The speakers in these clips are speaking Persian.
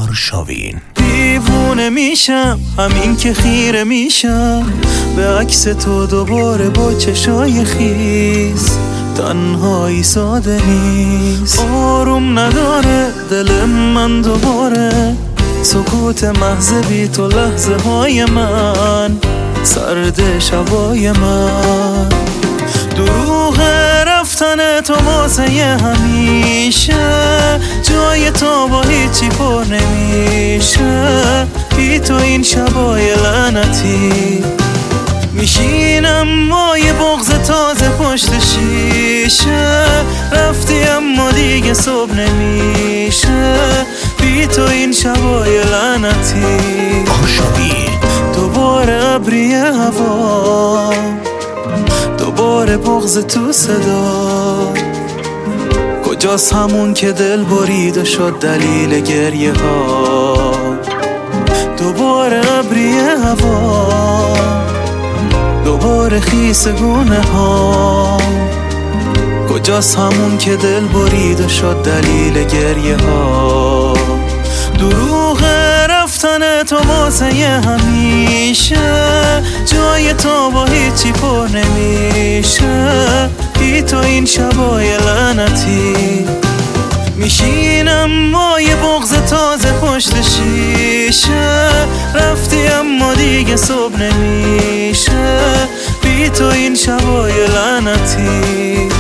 آرشاوین. دیوونه میشم همین که خیره میشم به عکس تو دوباره با چشای خیس. تنهایی ساده نیست، آروم نداره دل من دوباره. سکوت محض بی تو لحظه های من، سرد شبای من. دروغ رفتن تو واسه همیشه، جای تو با هیچی پر نمیشه. بی تو این شبای لعنتی میشینم با یه بغض تازه پشت شیشه. رفتی اما دیگه صبح نمیشه، بی تو این شبای لعنتی. آرشاوین. دوباره ابری هوا، دوباره بغض تو صدا. کجاست همون که دل برید و شد دلیل گریه ها؟ دوباره ابری هوا، دوباره خیس گونه ها. کجاست همون که دل برید و شد دلیل گریه ها؟ دروغ رفتن تو واسه همیشه، جای تو با هیچی پر نمیشه. بی تو این شبای لعنتی میشینم با یه بغض تازه پشت شیشه. رفتی اما دیگه صبح نمیشه، بی تو این شبای لعنتی.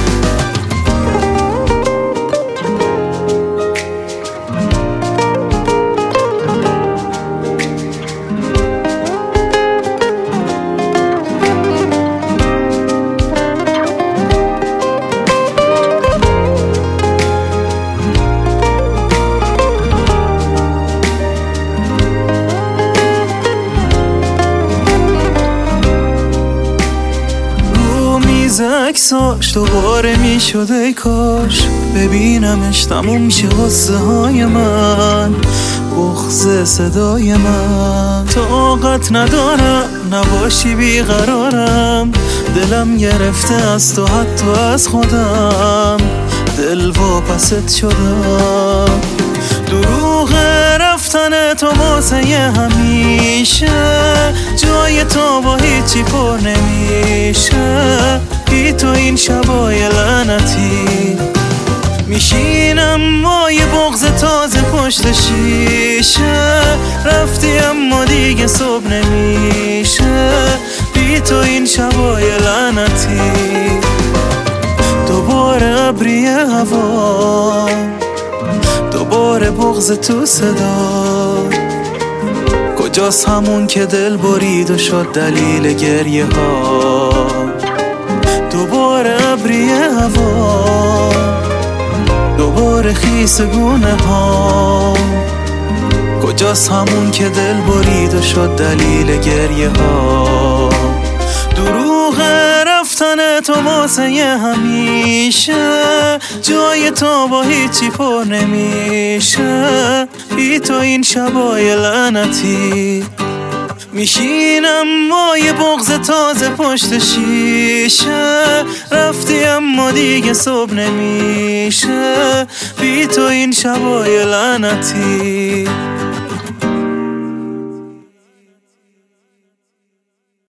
عکساش دوباره میشد ای کاش ببینمش تموم میشه غصه های من، بغض صدای من. طاقت ندارم نباشی بیقرارم، دلم گرفته از تو حتی از خودم، دل واپست شدم. دروغ رفتن تو واسه همیشه، جای تو با هیچی پر نمیشه. بی تو این شبای لعنتی میشینم با یه بغض تازه پشت شیشه. رفتی اما دیگه صبح نمیشه، بی تو این شبای لعنتی. دوباره ابری هوا، دوباره بغض تو صدا. کجاست همون که دل برید و شد دلیل گریه ها؟ دوباره ابری هوا، دوباره خیس گونه ها. کجاست همون که دل برید و شد دلیل گریه ها؟ دروغ رفتن تو واسه همیشه، جای تو با هیچی پر نمیشه. بی تو این شبای لعنتی میشینم با یه بغض تازه پشت شیشه. رفتی اما دیگه صبح نمیشه، بی تو این شبای لعنتی.